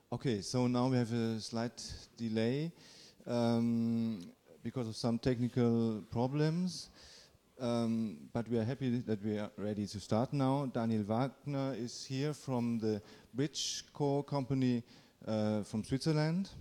Okay, so now we have a slight delay because of some technical problems, but we are happy that we are ready to start now. Daniel Wagner is here from the Bridgecore company from Switzerland,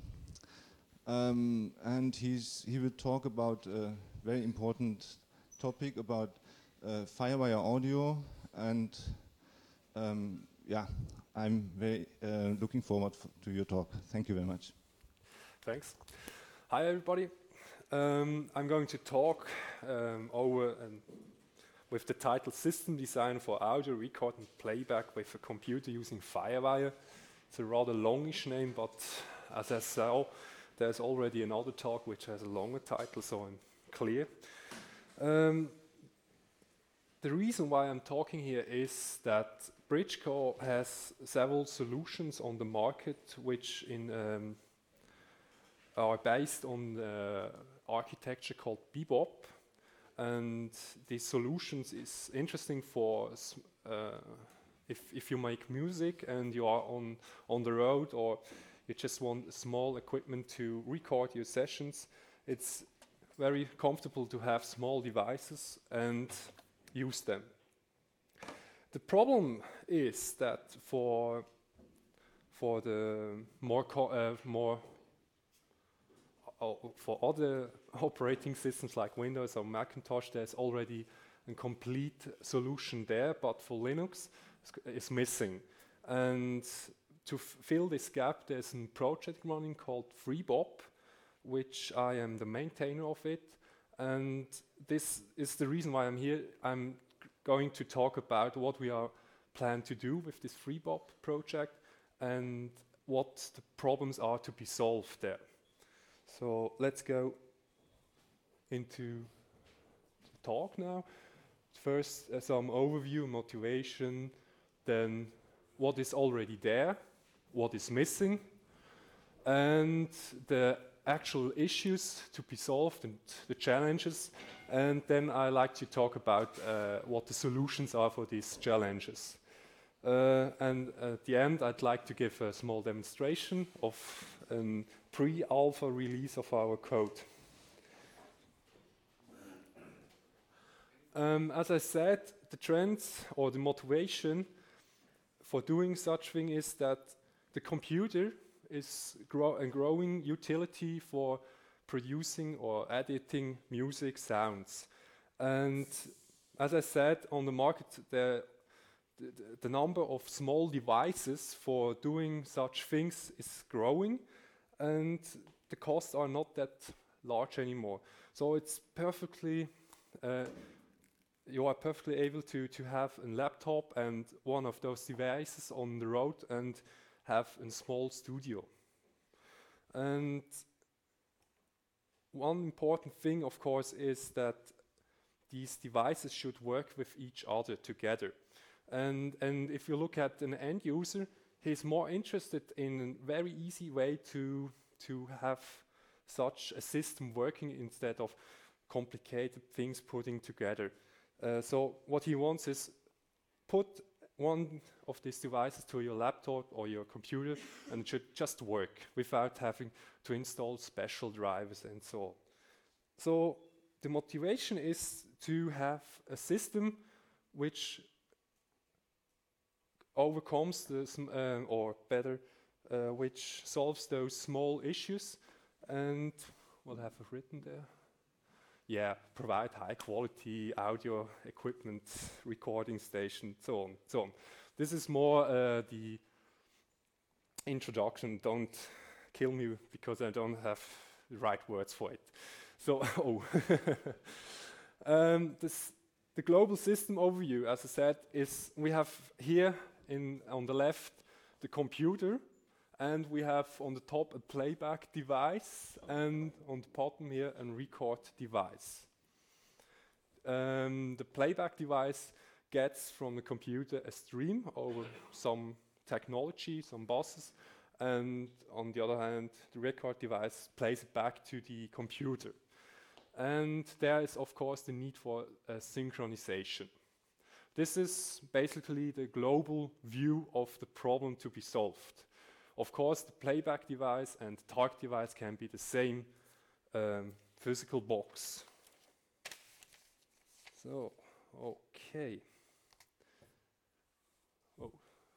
and he will talk about a very important topic about Firewire audio, and yeah, I'm very looking forward to your talk. Thank you very much. Thanks. Hi, everybody. I'm going to talk with the title System Design for Audio Record and Playback with a Computer Using Firewire. It's a rather longish name, but as I saw, there's already another talk which has a longer title, so I'm clear. The reason why I'm talking here is that Bridgecore has several solutions on the market which are based on the architecture called Bebop, and these solutions is interesting for if you make music and you are on the road, or you just want small equipment to record your sessions. It's very comfortable to have small devices and use them. The problem is that for the for other operating systems like Windows or Macintosh, there's already a complete solution there, but for Linux, it's missing. And to fill this gap, there's a project running called FreeBop, which I am the maintainer of it. And this is the reason why I'm here. I'm going to talk about what we are planning to do with this FreeBop project and what the problems are to be solved there. So let's go into the talk now. First, some overview, motivation, then what is already there, what is missing, and the actual issues to be solved and the challenges. And then I like to talk about what the solutions are for these challenges. And at the end, I'd like to give a small demonstration of a pre-alpha release of our code. As I said, the trends or the motivation for doing such thing is that the computer is a growing utility for producing or editing music sounds. And as I said, on the market, the number of small devices for doing such things is growing, and the costs are not that large anymore. So it's perfectly, you are perfectly able to have a laptop and one of those devices on the road and have a small studio. And one important thing, of course, is that these devices should work with each other together. And if you look at an end user, he's more interested in a very easy way to have such a system working instead of complicated things putting together. So what he wants is put one of these devices to your laptop or your computer, and it should just work without having to install special drivers and so on. So the motivation is to have a system which overcomes which solves those small issues, and we'll have it written there. Yeah, provide high quality audio equipment, recording station, so on, so on. This is more the introduction. Don't kill me because I don't have the right words for it. So, the global system overview, as I said, is we have here on the left the computer, and we have on the top a playback device, and on the bottom here a record device. The playback device gets from the computer a stream over some technology, some buses, and on the other hand, the record device plays it back to the computer. And there is, of course, the need for synchronization. This is basically the global view of the problem to be solved. Of course, the playback device and the target device can be the same physical box. So, okay. Oh,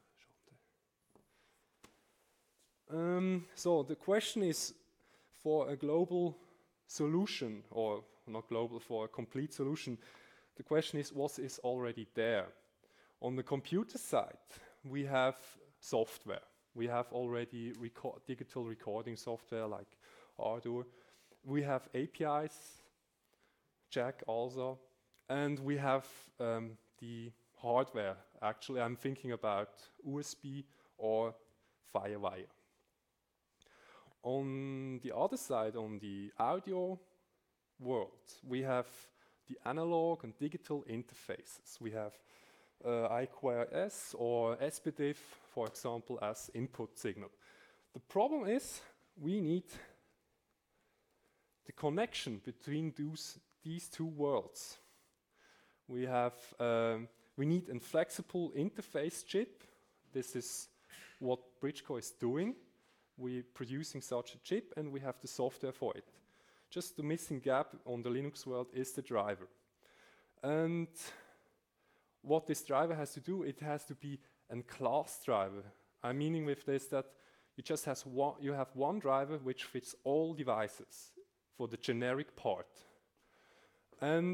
so the question is, for a global solution, or not global, for a complete solution, the question is, what is already there? On the computer side, we have software. We have already digital recording software like Ardour. We have APIs, Jack also, and we have the hardware. Actually, I'm thinking about USB or Firewire. On the other side, on the audio world, we have the analog and digital interfaces. We have I2S or SPDIF, for example, as input signal. The problem is we need the connection between these two worlds. We need a flexible interface chip. This is what Bridgeco is doing. We're producing such a chip and we have the software for it. Just the missing gap on the Linux world is the driver. And what this driver has to do, it has to be a class driver. I'm meaning with this that you have one driver which fits all devices for the generic part. And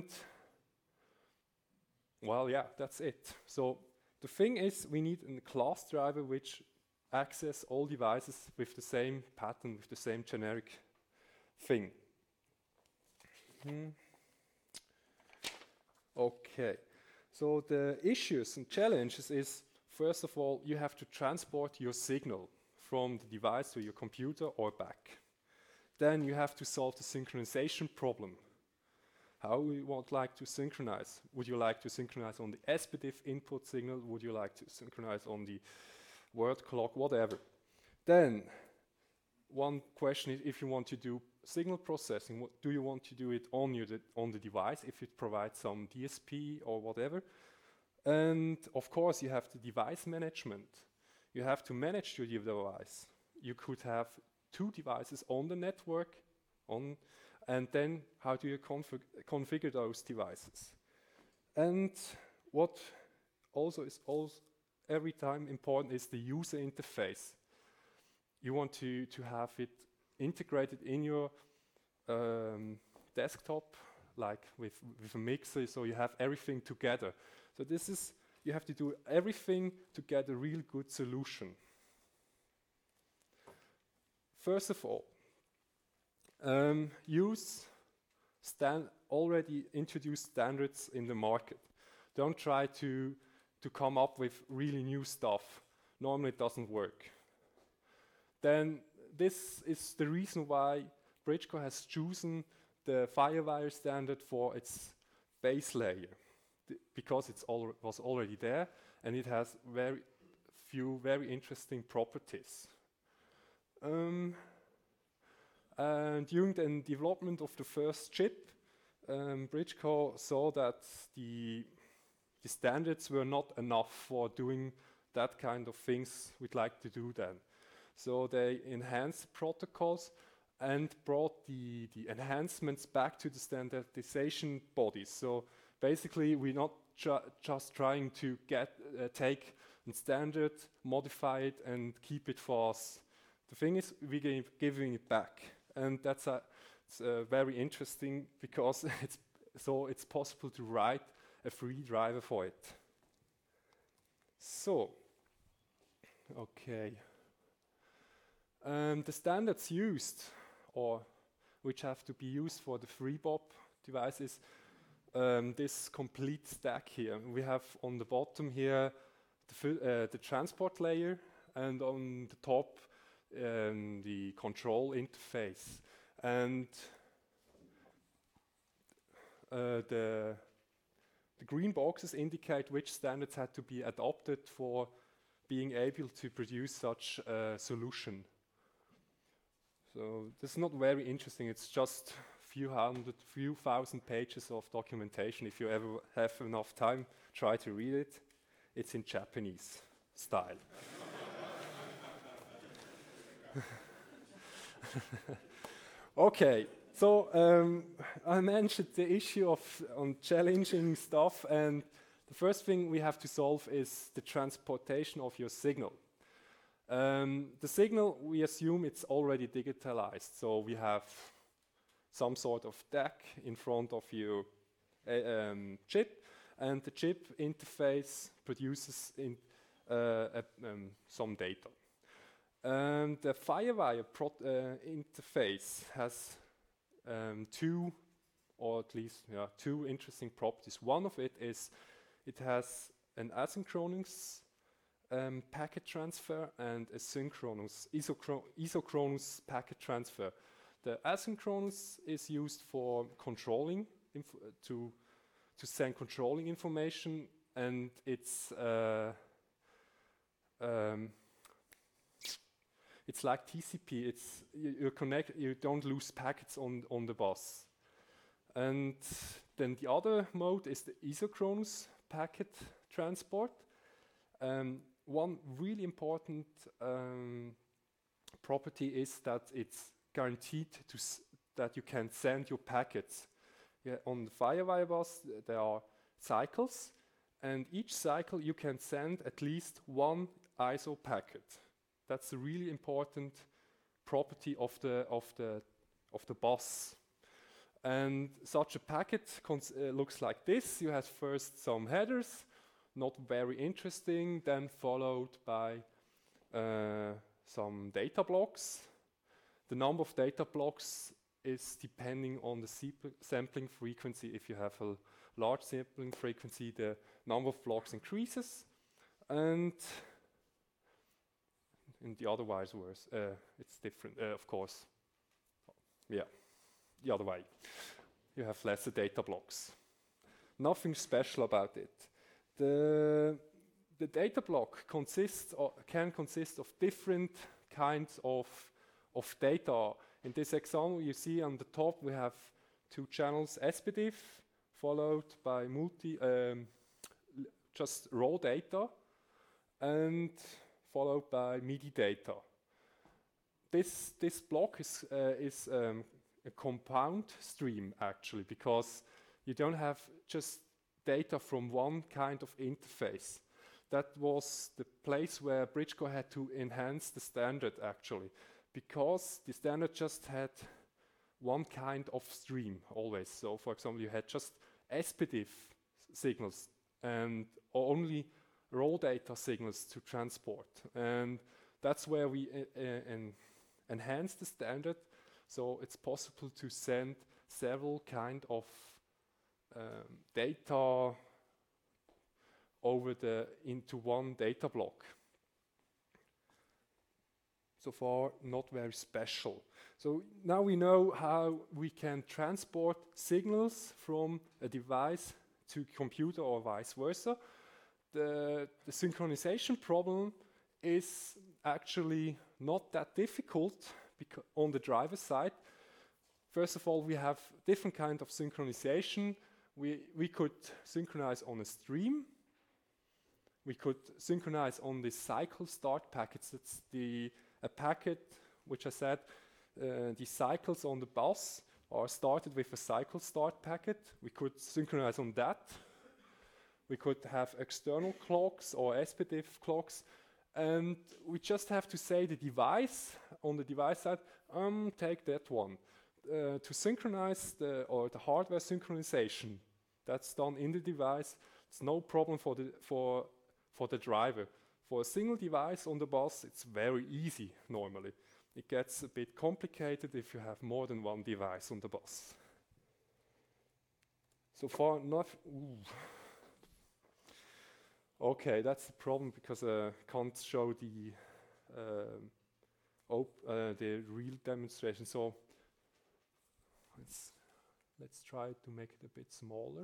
well, yeah, that's it. So the thing is, we need a class driver which access all devices with the same pattern, with the same generic thing. Okay, so the issues and challenges is, first of all, you have to transport your signal from the device to your computer or back. Then you have to solve the synchronization problem. How you would like to synchronize? Would you like to synchronize on the SPDIF input signal? Would you like to synchronize on the word clock, whatever? Then, one question is, if you want to do signal processing, do you want to do it on the device, if it provides some DSP or whatever? And of course, you have the device management. You have to manage your device. You could have two devices on the network, and then how do you configure those devices? And what also is every time important is the user interface. You want to have it integrated in your desktop, like with a mixer, so you have everything together. So you have to do everything to get a real good solution. First of all, use already introduced standards in the market. Don't try to come up with really new stuff. Normally it doesn't work. Then this is the reason why Bridgeco has chosen the Firewire standard for its base layer, because it was already there and it has very few very interesting properties. And during the development of the first chip, Bridgeco saw that the standards were not enough for doing that kind of things we'd like to do then. So they enhanced protocols and brought the enhancements back to the standardization bodies. So basically, we're not just trying to take a standard, modify it, and keep it for us. The thing is, we're giving it back. And that's very interesting because it's possible to write a free driver for it. So, okay. The standards used, or which have to be used for the FreeBOP devices, this complete stack here. We have on the bottom here the transport layer, and on the top the control interface. And the green boxes indicate which standards had to be adopted for being able to produce such a solution. So this is not very interesting. It's just few thousand pages of documentation. If you ever have enough time, try to read it. It's in Japanese style. Okay, so I mentioned the issue of challenging stuff, and the first thing we have to solve is the transportation of your signal. The signal, we assume it's already digitalized, so we have some sort of DAC in front of your chip, and the chip interface produces some data. The FireWire interface has two interesting properties. One of it is it has an asynchronous packet transfer and a synchronous isochronous packet transfer. The asynchronous is used for controlling to send controlling information, and it's like TCP. You don't lose packets on the bus. And then the other mode is the isochronous packet transport. One really important property is that it's guaranteed that you can send your packets. On the FireWire bus, there are cycles, and each cycle you can send at least one ISO packet. That's a really important property of the bus. And such a packet looks like this. You have first some headers, not very interesting, then followed by some data blocks. The number of data blocks is depending on the sampling frequency. If you have a large sampling frequency, the number of blocks increases, and in the otherwise worse, it's different, of course. Yeah, the other way. You have lesser data blocks. Nothing special about it. The data block can consist of different kinds of data. In this example, you see on the top we have two channels, SPDIF, followed by just raw data, and followed by MIDI data. This block is a compound stream, actually, because you don't have just data from one kind of interface. That was the place where Bridgecom had to enhance the standard, actually, because the standard just had one kind of stream always. So, for example, you had just SPDIF signals and only raw data signals to transport. And that's where we enhance the standard, so it's possible to send several kind of data into one data block. So far, not very special. So now we know how we can transport signals from a device to a computer or vice versa. The synchronization problem is actually not that difficult on the driver side. First of all, we have different kind of synchronization. We could synchronize on a stream. We could synchronize on the cycle start packets. That's a packet, which I said, the cycles on the bus are started with a cycle start packet. We could synchronize on that. We could have external clocks or SPDIF clocks, and we just have to say the device, on the device side, take that one. To synchronize the hardware synchronization, that's done in the device. It's no problem for the driver. For a single device on the bus, it's very easy normally. It gets a bit complicated if you have more than one device on the bus. So far, okay, that's the problem because I can't show the real demonstration. So let's try to make it a bit smaller.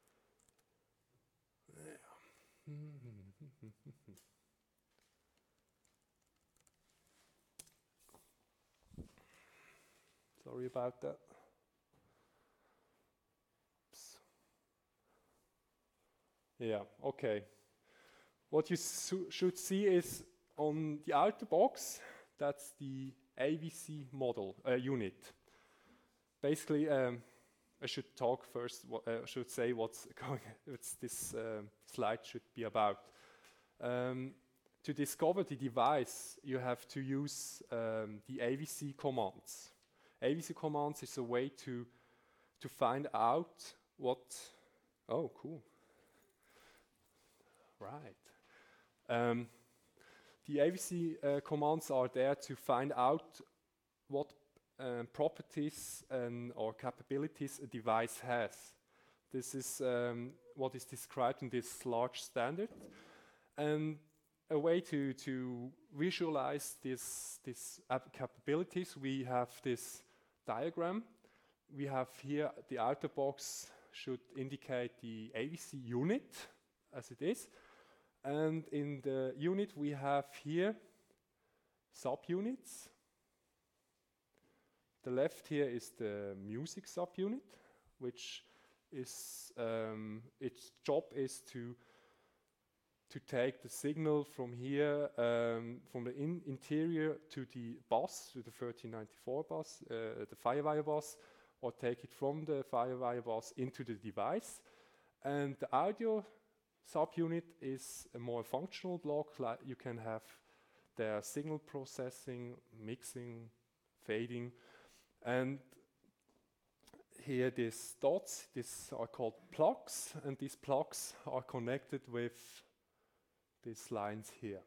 Sorry about that. Oops. Yeah, okay. What you should see is on the outer box, that's the AVC model unit. Basically, I should talk first. I should say what's this slide should be about. To discover the device, you have to use the AVC commands. AVC commands is a way to find out what. Oh, cool. Right. The AVC commands are there to find out what properties or capabilities a device has. This is what is described in this large standard. And a way to visualize this capabilities, we have this diagram. We have here the outer box should indicate the AVC unit as it is. And in the unit we have here subunits. The left here is the music subunit, which is its job is to take the signal from here, from the interior to the bus, to the 1394 bus, the Firewire bus, or take it from the Firewire bus into the device. And the audio subunit is a more functional block. Like you can have their signal processing, mixing, fading, and here these dots, these are called plugs, and these plugs are connected with these lines here.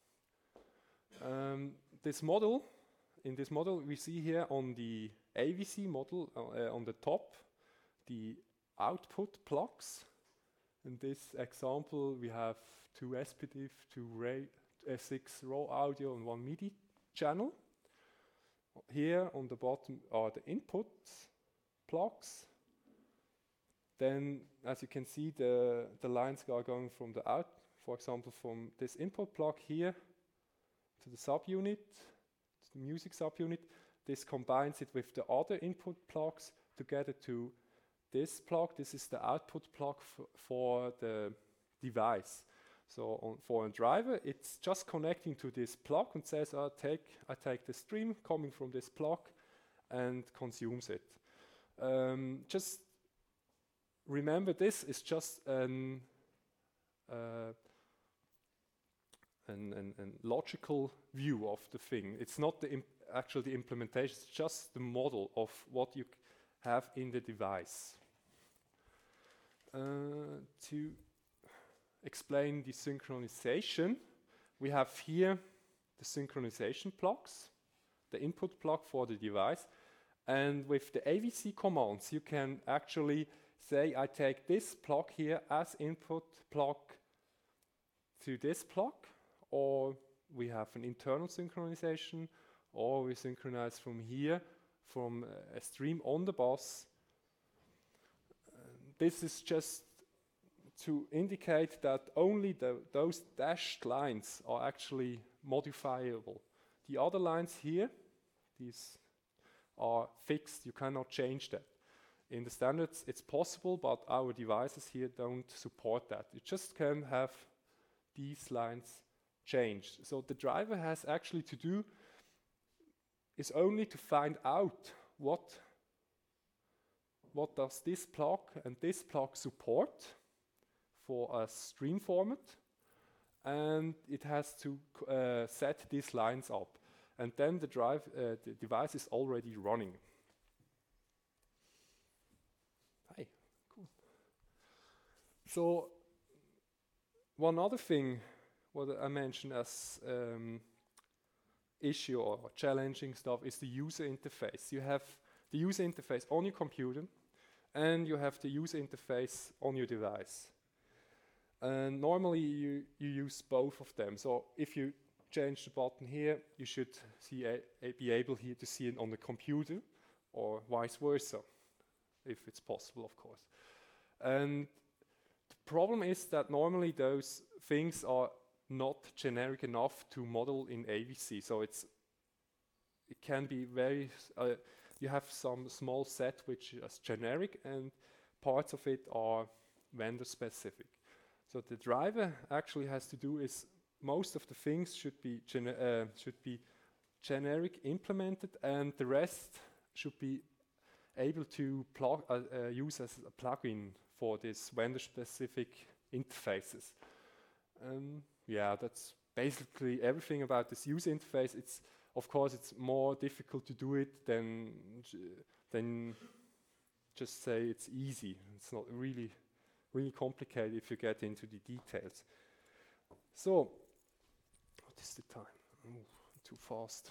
In this model we see here on the AVC model on the top the output plugs. In this example we have 2 SPDIF, 6 raw audio and 1 MIDI channel. Here on the bottom are the input plugs. Then, as you can see, the lines are going from the out, for example, from this input plug here to the subunit, to the music subunit. This combines it with the other input plugs together to this plug. This is the output plug for the device. So for a driver, it's just connecting to this plug and says, I take the stream coming from this plug and consumes it. Just remember, this is just an logical view of the thing. It's not actually the implementation, it's just the model of what you have in the device. To explain the synchronization, we have here the synchronization plugs, the input plug for the device, and with the AVC commands you can actually say I take this plug here as input plug to this plug, or we have an internal synchronization, or we synchronize from here from a stream on the bus. This is just to indicate that only those dashed lines are actually modifiable. The other lines here, these are fixed, you cannot change that. In the standards it's possible, but our devices here don't support that. You just can have these lines changed. So the driver has actually to do is only to find out what does this plug and this plug support for a stream format, and it has to set these lines up, and then the device is already running. Hi, cool. So one other thing what I mentioned as issue or challenging stuff is the user interface. You have the user interface on your computer, and you have the user interface on your device. And normally you use both of them. So if you change the button here, you should be able here to see it on the computer, or vice versa, if it's possible, of course. And the problem is that normally those things are not generic enough to model in AVC. So it can be very, you have some small set which is generic, and parts of it are vendor specific. So the driver actually has to do is most of the things should be generic implemented, and the rest should be able to use as a plugin for these vendor-specific interfaces. Yeah, that's basically everything about this user interface. It's, of course, it's more difficult to do it than just say it's easy. It's not really complicated if you get into the details. So, what is the time? Oh, too fast.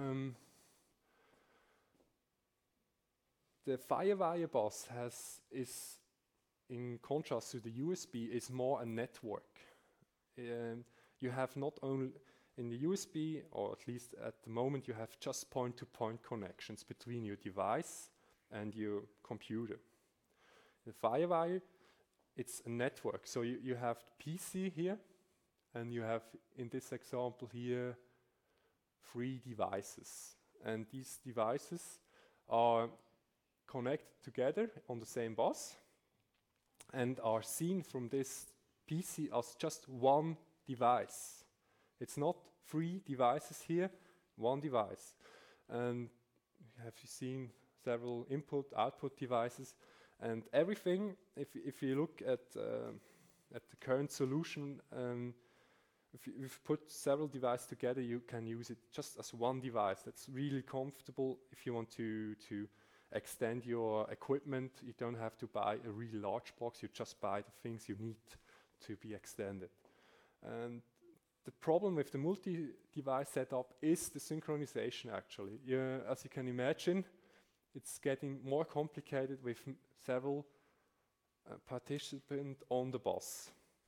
The FireWire bus is, in contrast to the USB, is more a network. You have not only in the USB, or at least at the moment, you have just point-to-point connections between your device and your computer. The FireWire, it's a network. So you have the PC here, and you have, in this example here, 3 devices. And these devices are connected together on the same bus and are seen from this PC as just one device. It's not 3 devices here, 1 device. And have you seen several input-output devices? And everything, if you look at the current solution, if you put several devices together, you can use it just as one device. That's really comfortable if you want to extend your equipment. You don't have to buy a really large box. You just buy the things you need to be extended. And the problem with the multi-device setup is the synchronization, actually. As you can imagine, it's getting more complicated with several participants on the bus.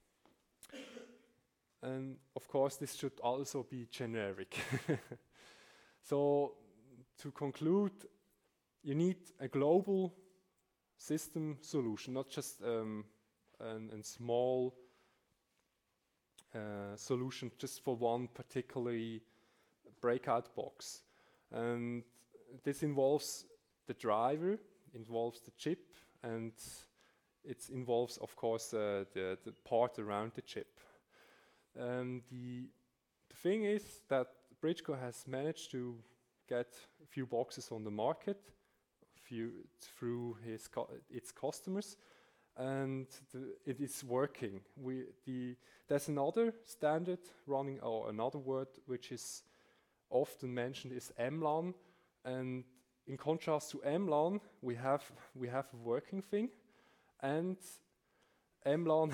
And of course, this should also be generic. So, to conclude, you need a global system solution, not just a small solution just for one particularly breakout box. And this involves the driver, involves the chip, and it involves, of course, the part around the chip. The thing is that Bridgeko has managed to get a few boxes on the market through its customers, and it is working. There's another standard running, or another word which is often mentioned, is MLAN, and in contrast to MLAN, we have a working thing, and MLAN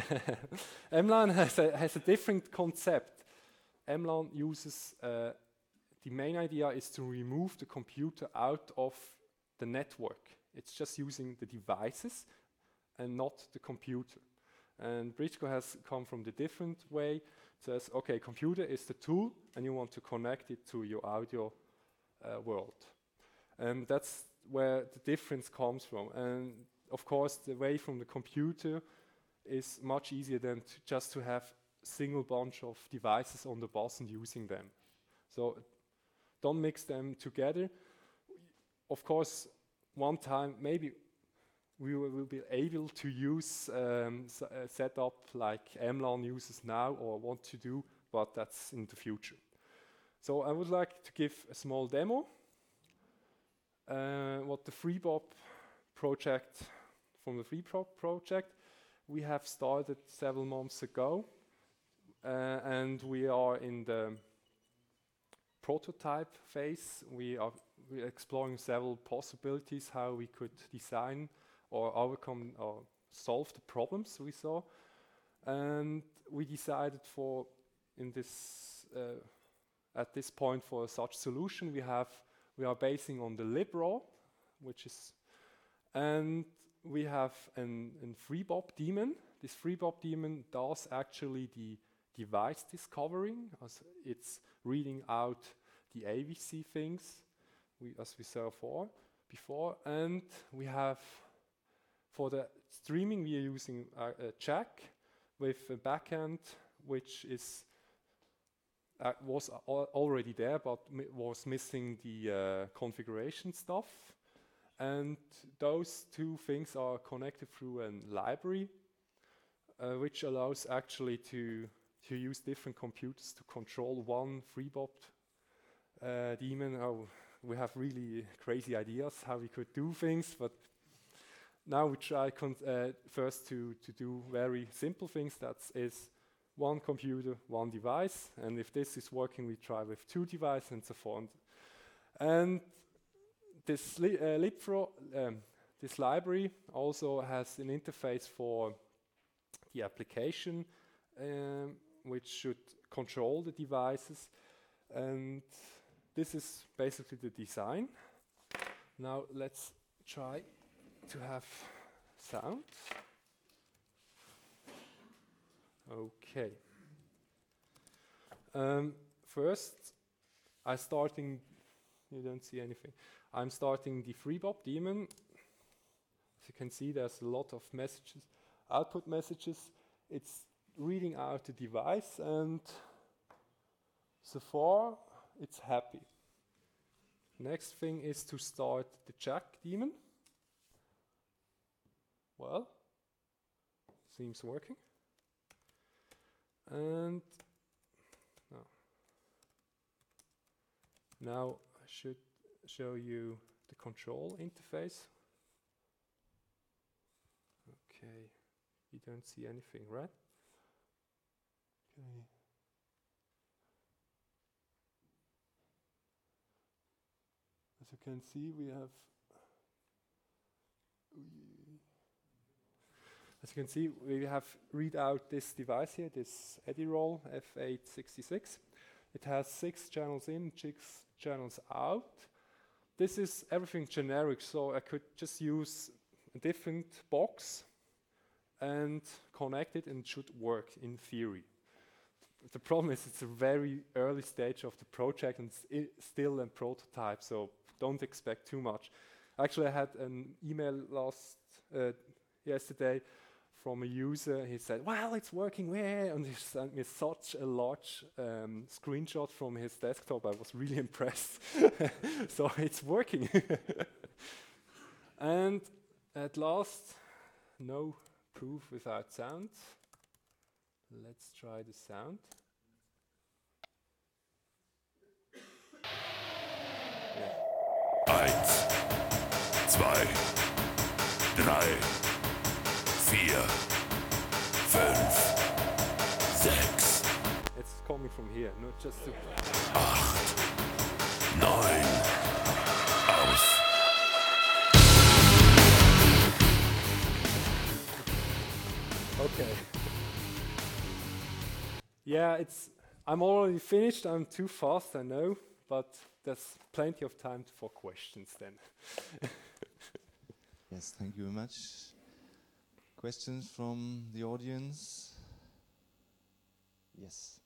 MLAN has a different concept. MLAN uses the main idea is to remove the computer out of the network. It's just using the devices and not the computer. And Bridgeko has come from the different way. It says, okay, computer is the tool, and you want to connect it to your audio world. And that's where the difference comes from. And of course, the way from the computer is much easier than just to have a single bunch of devices on the bus and using them. So don't mix them together. Of course, one time maybe we will be able to use a setup like MLAN uses now or want to do, but that's in the future. So I would like to give a small demo. What the FreeBop project, from the FreeBop project, we have started several months ago, and we are in the prototype phase. We're exploring several possibilities how we could design or overcome or solve the problems we saw, and we decided at this point for such solution we are basing on the Libra, and we have a FreeBop daemon. This FreeBop daemon does actually the device discovering, as it's reading out the AVC things, as we saw before. And we have, for the streaming, we are using a jack with a backend, which was already there, but was missing the configuration stuff. And those two things are connected through a library, which allows actually to use different computers to control one FreeBop Demon. Oh, we have really crazy ideas how we could do things, but now we try first to do very simple things. That is one computer, one device, and if this is working, we try with 2 devices and so forth. And this this library also has an interface for the application, which should control the devices, and this is basically the design. Now let's try to have sound. Okay. First, you don't see anything. I'm starting the FreeBop daemon. As you can see, there's a lot of messages, output messages. It's reading out the device, and so far it's happy. Next thing is to start the jack daemon. Well, seems working. And now I should show you the control interface. Okay, you don't see anything, right? Okay. As you can see, we have read out this device here, this Edirol F866. It has 6 channels in, 6 channels out. This is everything generic, so I could just use a different box and connect it, and it should work in theory. The problem is it's a very early stage of the project and it's still a prototype, so don't expect too much. Actually, I had an email yesterday from a user. He said, well, it's working where? And he sent me such a large screenshot from his desktop. I was really impressed. So it's working. And at last, no proof without sound. Let's try the sound. Yeah. 1, 2, 3, 4, 5, 6. It's coming from here, not just to 8, 9. Aus. Okay. Yeah, I'm already finished. I'm too fast, I know, but there's plenty of time for questions then. Yes, thank you very much. Questions from the audience? Yes.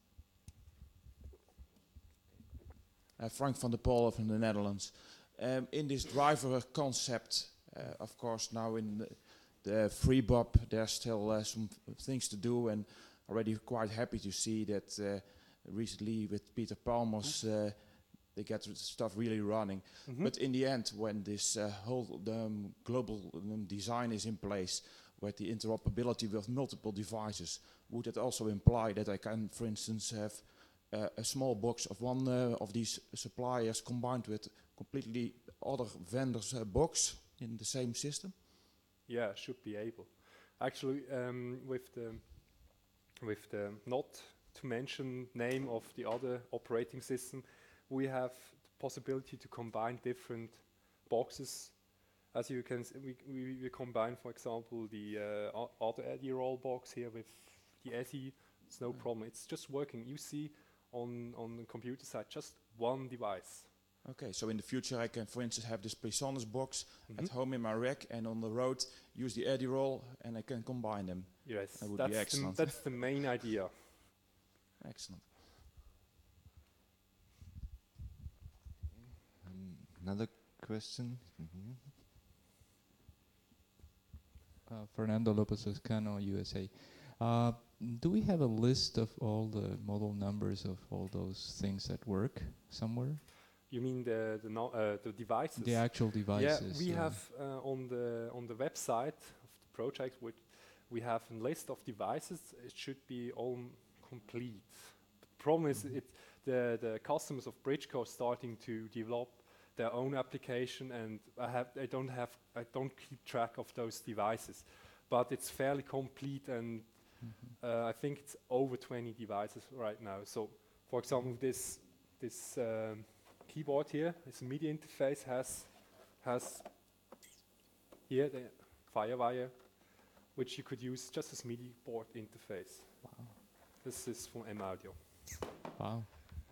Frank van der Pol from the Netherlands. In this driver concept, of course, now in the FreeBop, there's still some things to do, and already quite happy to see that recently with Peter Palmos, they get stuff really running. Mm-hmm. But in the end, when this whole global design is in place, with the interoperability with multiple devices, would that also imply that I can, for instance, have a small box of one of these suppliers combined with completely other vendors' box in the same system? Yeah, should be able. Actually, with the not to mention name of the other operating system, we have the possibility to combine different boxes. As you can see, we combine, for example, the other Edirol box here with the ESI. It's no problem. It's just working. You see on the computer side just one device. Okay, so in the future I can, for instance, have this PreSonus box at home in my rack, and on the road use the Edirol, and I can combine them. Yes, that would be excellent. That's the main idea. Excellent. Another question from here. Fernando Lopez Oscano, USA. Do we have a list of all the model numbers of all those things that work somewhere? You mean the devices? The actual devices. Yeah, we have on the website of the project, we have a list of devices. It should be all complete. The problem is the customers of Bridgeco are starting to develop their own application, and I don't keep track of those devices, but it's fairly complete, and I think it's over 20 devices right now. So, for example, this keyboard here, this MIDI interface has here the FireWire, which you could use just as MIDI board interface. Wow. This is from M-Audio. Wow.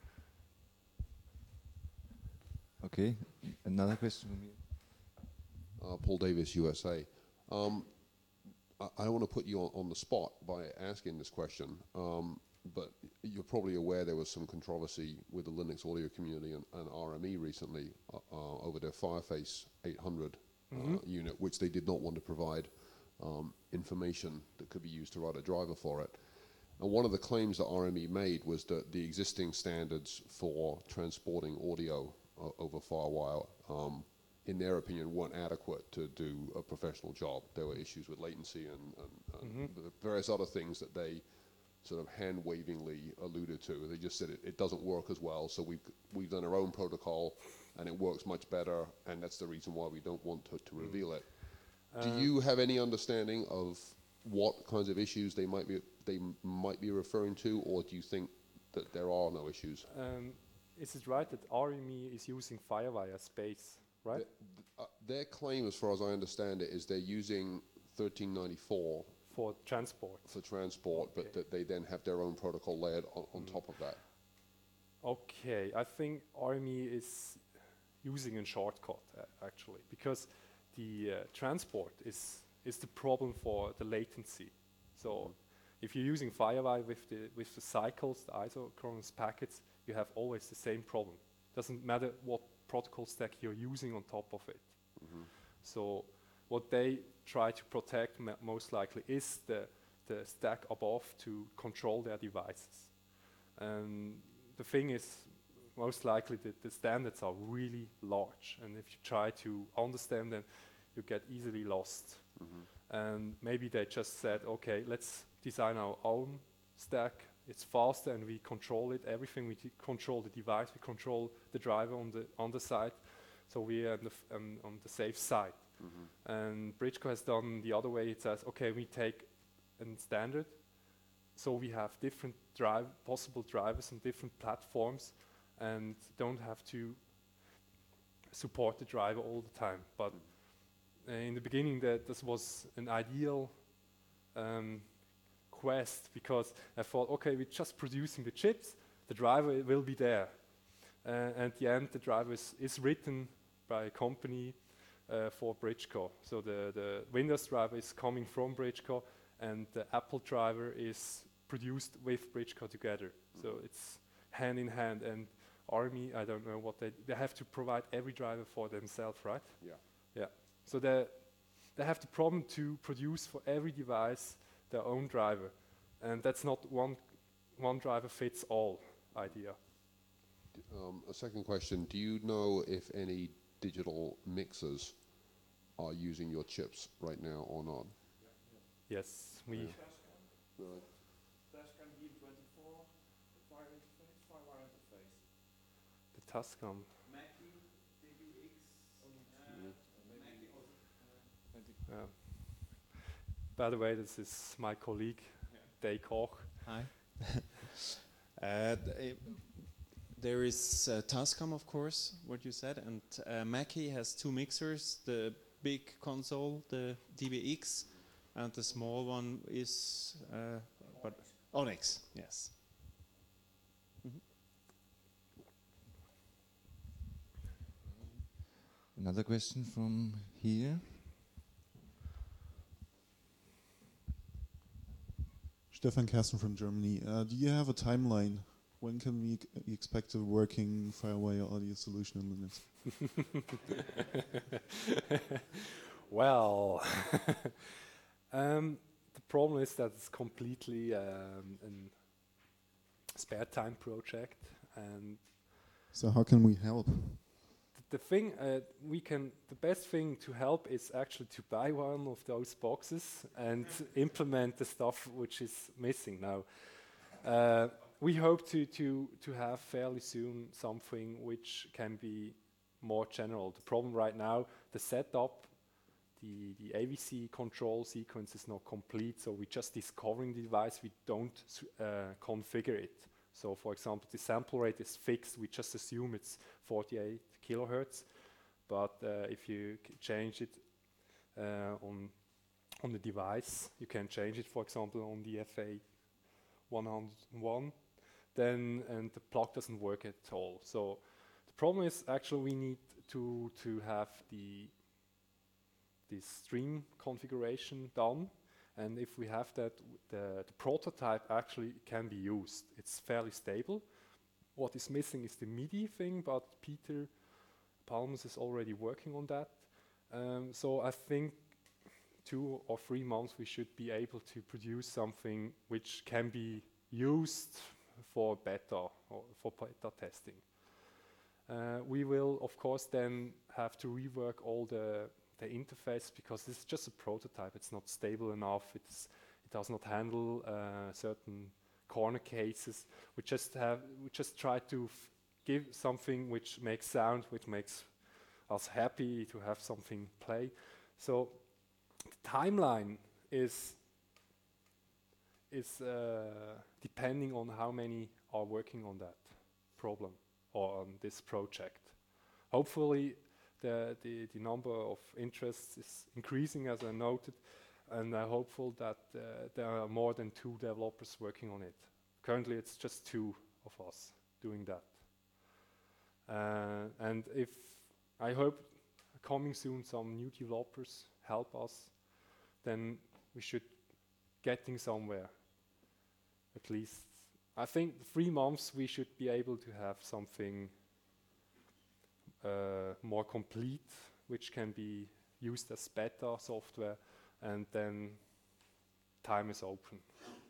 Okay, another question from you. Paul Davis, USA. I don't want to put you on the spot by asking this question, but you're probably aware there was some controversy with the Linux audio community and RME recently over their Fireface 800 unit, which they did not want to provide information that could be used to write a driver for it. And one of the claims that RME made was that the existing standards for transporting audio over FireWire, in their opinion, weren't adequate to do a professional job. There were issues with latency and the various other things that they sort of hand-wavingly alluded to. They just said it doesn't work as well, so we've done our own protocol, and it works much better, and that's the reason why we don't want to reveal it. Do you have any understanding of what kinds of issues they might be referring to, or do you think that there are no issues? Is it right that RME is using FireWire space, right? Their claim, as far as I understand it, is they're using 1394 for transport. But that they then have their own protocol layered on top of that. Okay, I think RME is using a shortcut actually, because the transport is the problem for the latency. So if you're using FireWire with the cycles, the isochronous packets, you have always the same problem. Doesn't matter what protocol stack you're using on top of it. So what they try to protect most likely is the stack above to control their devices. And the thing is, most likely the standards are really large, and if you try to understand them, you get easily lost. And maybe they just said, okay, let's design our own stack. It's faster, and we control it. Everything, we control the device, we control the driver on the underside, so we are on the safe side. And Bridgeco has done the other way. It says, okay, we take a standard, so we have different possible drivers on different platforms, and don't have to support the driver all the time. But in the beginning, this was an ideal quest, because I thought, okay, we're just producing the chips, the driver will be there. At the end, the driver is written by a company for Bridgeco. So the Windows driver is coming from Bridgeco, and the Apple driver is produced with Bridgeco together. So it's hand in hand. And RME, I don't know what they have to provide every driver for themselves, right? Yeah. So they have the problem to produce for every device their own driver, and that's not one driver fits all idea. A second question: do you know if any digital mixers are using your chips right now or not? Yes, we. Really? Tascam BM24, FireWire interface. The Tascam. Mackie, DBX, By the way, this is my colleague, Dave Koch. Hi. There is Tascam, of course, what you said, and Mackie has two mixers, the big console, the DBX, and the small one is Onyx, yes. Another question from here. Stefan Kersten from Germany. Do you have a timeline? When can we expect a working FireWire audio solution in Linux? Well, the problem is that it's completely a spare time project, and so how can we help? the thing the best thing to help is actually to buy one of those boxes and implement the stuff which is missing now. we hope to have fairly soon something which can be more general. The problem right now, the setup, the AVC control sequence is not complete, so we're just discovering the device, we don't configure it. So for example, the sample rate is fixed, we just assume it's 48 kilohertz, but if you change it on the device, you can change it, for example, on the FA101, then and the plug doesn't work at all. So the problem is actually we need to have this stream configuration done, and if we have that, the prototype actually can be used. It's fairly stable. What is missing is the MIDI thing, but Peter Palmus is already working on that. So I think 2 or 3 months we should be able to produce something which can be used for beta or for beta testing. We will of course then have to rework all the interface, because this is just a prototype. It's not stable enough. It does not handle certain corner cases. We just try to give something which makes sound, which makes us happy to have something play. So the timeline is depending on how many are working on that problem or on this project. Hopefully the number of interests is increasing, as I noted, and I'm hopeful that there are more than 2 developers working on it. Currently it's just 2 of us doing that. And if I hope coming soon some new developers help us, then we should getting somewhere. At least I think 3 months we should be able to have something more complete, which can be used as beta software, and then time is open.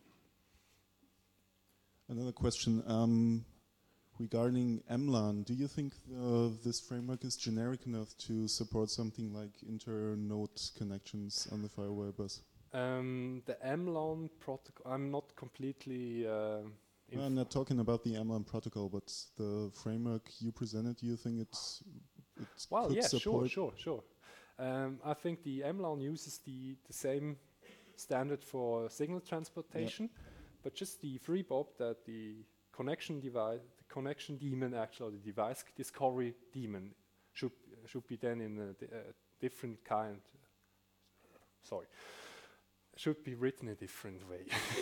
Another question regarding MLAN. Do you think this framework is generic enough to support something like inter-node connections on the FireWire bus? The MLAN protocol, I'm not completely... I'm not talking about the MLAN protocol, but the framework you presented. Do you think it's well, could yeah, support? sure. I think the MLAN uses the same standard for signal transportation, but just the FreeBOB, that the connection device, the connection daemon, actually the device discovery daemon, should be then in a different kind. Sorry, should be written a different way.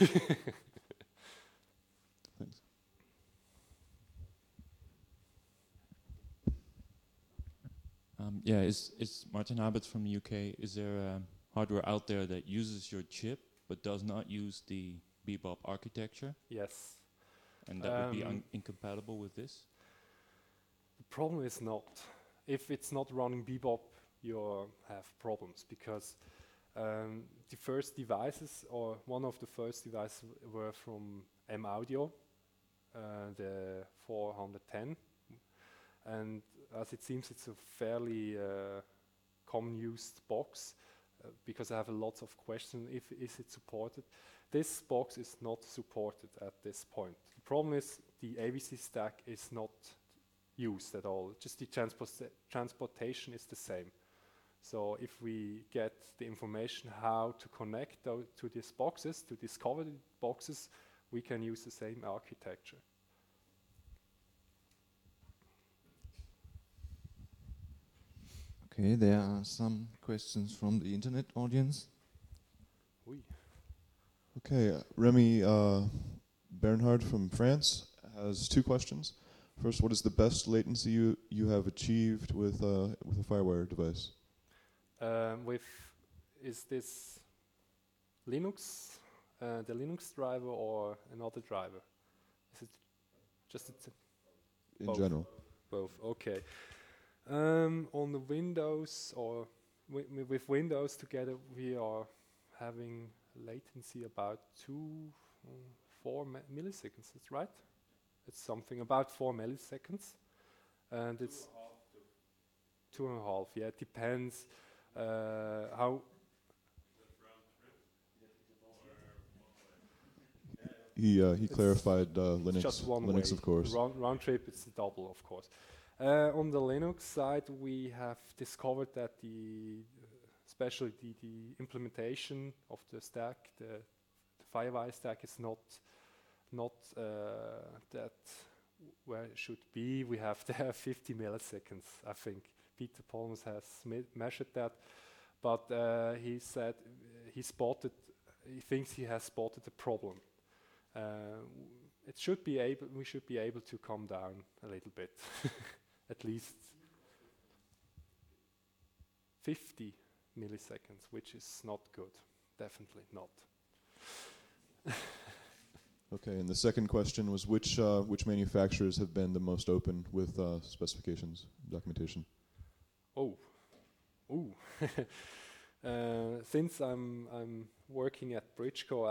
Thanks. Yeah, it's Martin Habert from the UK. Is there hardware out there that uses your chip but does not use the Bebop architecture? Yes. And that would be incompatible with this? The problem is not. If it's not running Bebop, you have problems, because the first devices, or one of the first devices, were from M-Audio, the 410. And as it seems, it's a fairly common used box, because I have a lot of questions, is it supported? This box is not supported at this point. The problem is the AVC stack is not used at all. Just the transportation is the same. So if we get the information how to connect to these boxes, to discover the boxes, we can use the same architecture. Okay, there are some questions from the internet audience. Oui. Okay, Remy Bernhard from France has 2 questions. First, what is the best latency you have achieved with a FireWire device? Is this Linux, the Linux driver, or another driver? Is it just in general? Both. Okay. On the Windows, or with Windows together, we are having latency about 4 milliseconds. That's right. It's something about 4 milliseconds, and it's 2.5. Yeah, it depends how. he clarified Linux. Just one Linux, way. of course. Round trip, it's double, of course. On the Linux side, we have discovered that especially the implementation of the stack, the FireWire stack, is not that where it should be. We have there 50 milliseconds, I think. Peter Palmus has measured that, but he said he thinks he has spotted the problem. We should be able to come down a little bit, at least 50 milliseconds, which is not good, definitely not. Okay, and the second question was which manufacturers have been the most open with specifications, documentation? Since I'm working at Bridgeco,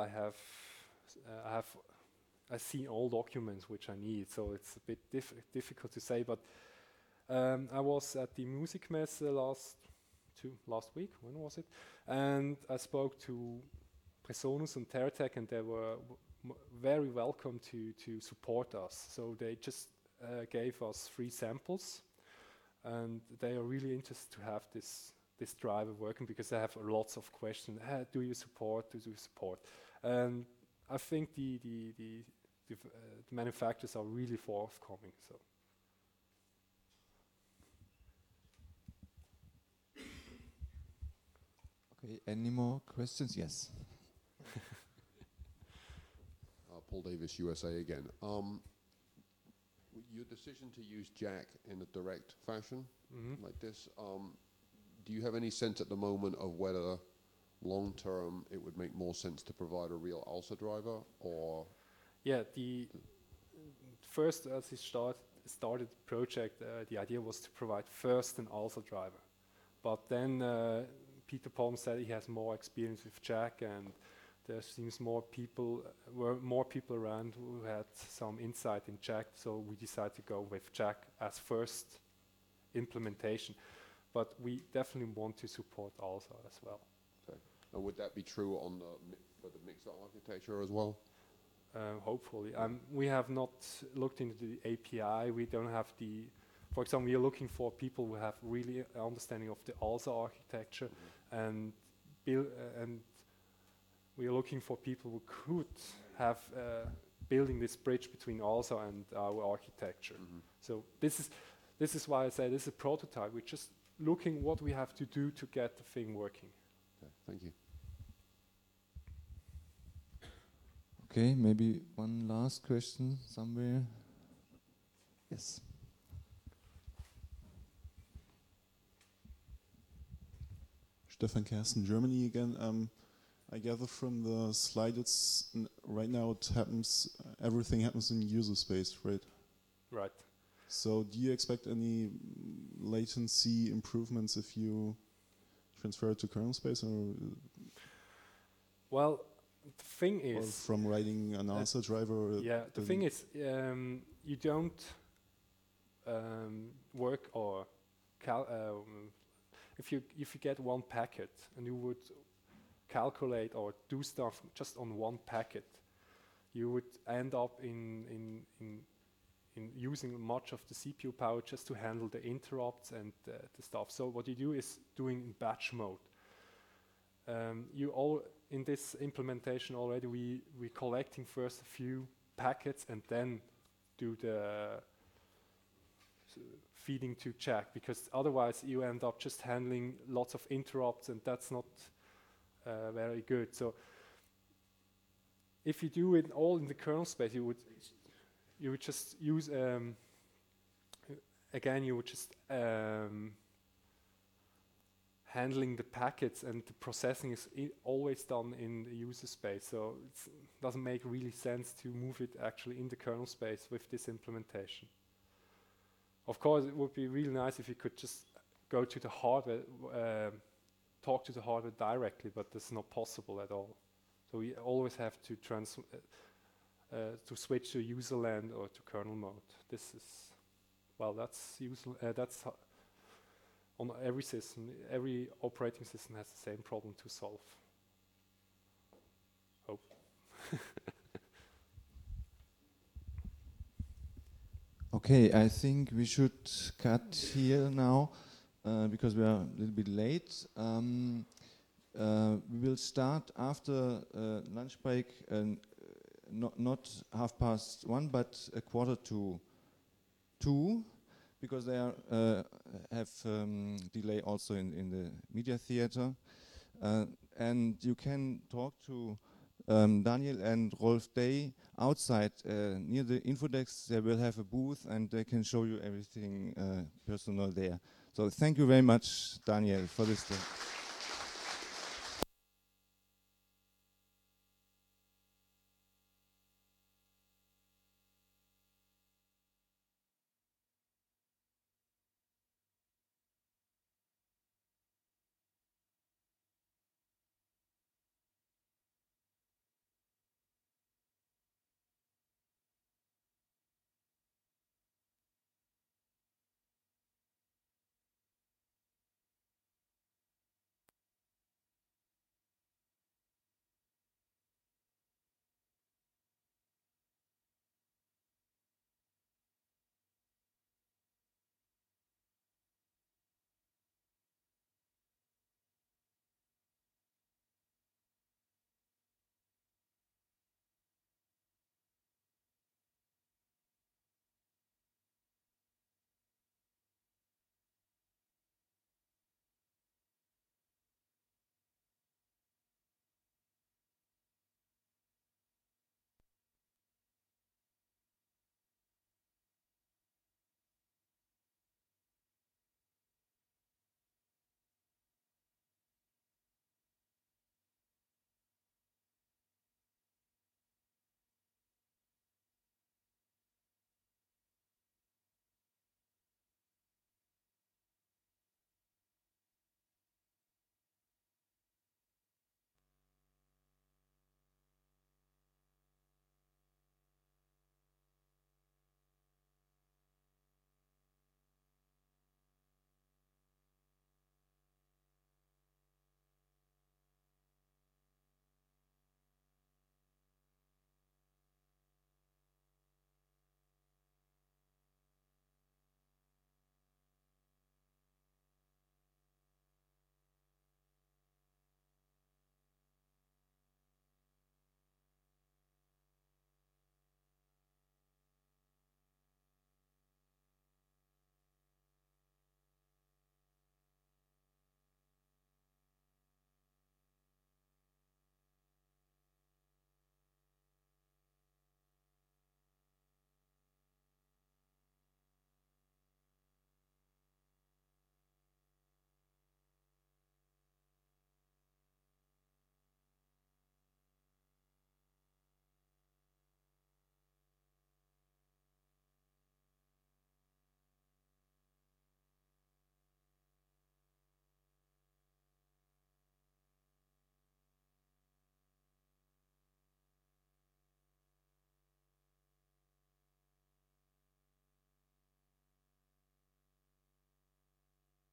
I see all documents which I need, so it's a bit difficult to say. But I was at the Musikmesse last week. When was it? And I spoke to Presonus and Teratech, and they were very welcome to support us. So they just gave us 3 samples, and they are really interested to have this driver working because they have lots of questions. Do you support? And I think the manufacturers are really forthcoming. So. Okay, any more questions? Yes. Paul Davis, USA again. Your decision to use Jack in a direct fashion like this, do you have any sense at the moment of whether long term it would make more sense to provide a real ALSA driver, or? Yeah, first as he started the project, the idea was to provide first an ALSA driver, but then Peter Palm said he has more experience with Jack, and there seems more people around who had some insight in Jack, so we decided to go with Jack as first implementation. But we definitely want to support ALSA as well. Okay. And would that be true for the mixer architecture as well? Hopefully. We have not looked into the API. We don't have for example, we are looking for people who have really understanding of the ALSA architecture, and we are looking for people who could have building this bridge between ALSA and our architecture. So this is why I say this is a prototype. We're just looking what we have to do to get the thing working. Okay, thank you. Okay, maybe one last question somewhere. Yes. Stefan Kersten, Germany again. I gather from the slide right now everything happens in user space, right? Right. So do you expect any latency improvements if you transfer it to kernel space, or? Well, the thing is, or from writing an ALSA driver. The thing is, you don't work or if you get one packet and you would calculate or do stuff just on one packet, you would end up in using much of the CPU power just to handle the interrupts and the stuff. So what you do is doing in batch mode. In this implementation already, we're collecting first a few packets and then do the feeding to Jack, because otherwise you end up just handling lots of interrupts, and that's not very good. So if you do it all in the kernel space, you would just use handling the packets, and the processing is always done in the user space. So it doesn't make really sense to move it actually in the kernel space with this implementation. Of course, it would be really nice if you could just go to the hardware, talk to the hardware directly, but that's not possible at all. So we always have to switch to user land or to kernel mode. That's on every system. Every operating system has the same problem to solve. Oh. Okay, I think we should cut here now because we are a little bit late. We will start after lunch break, not 1:30, but 1:45, because they have delay also in the media theater. And you can talk to Daniel and Rolf Day outside near the Infodex. They will have a booth and they can show you everything personal there. So thank you very much, Daniel, for this day.